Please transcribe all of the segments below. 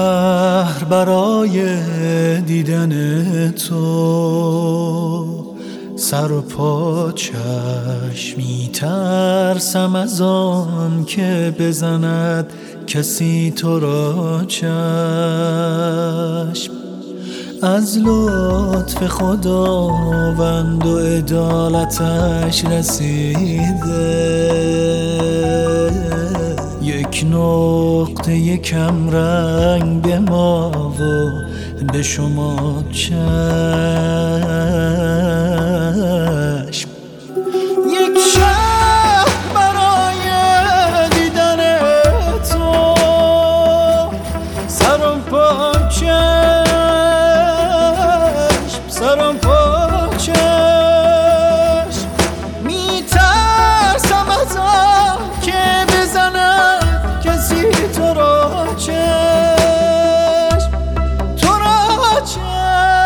شهر برای دیدن تو سر و پا چشم میترسم از آن که بزند کسی تو را چشم. از لطف خداوند و عدالتش رسیده یک نقطه کم رنگ به ما و به شما چشم. یک شهر برای دیدن تو سرم پا چشم، سرم پا چشم. میترسم از آن که بزند کسی تو را چشم، تو را چشم.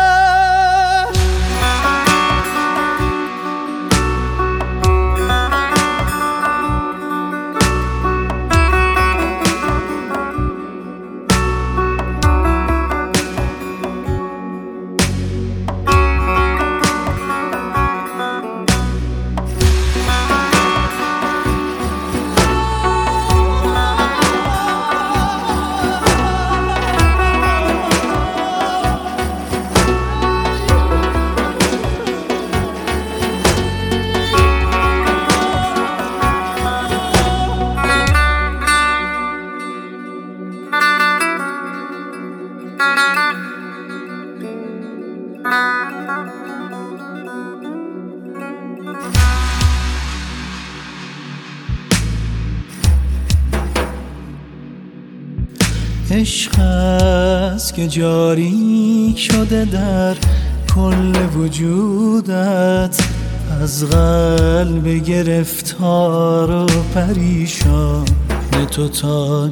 عشق است که جاری شده در کل وجودت، از قلب گرفتار و پریشان تو تا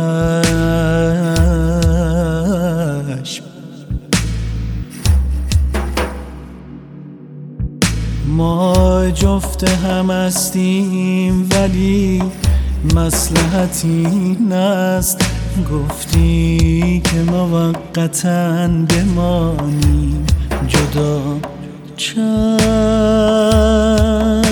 چشم. ما جفت هم هستیم ولی مصلحت این است گفتی که موقتاً بمانیم جدا چشم.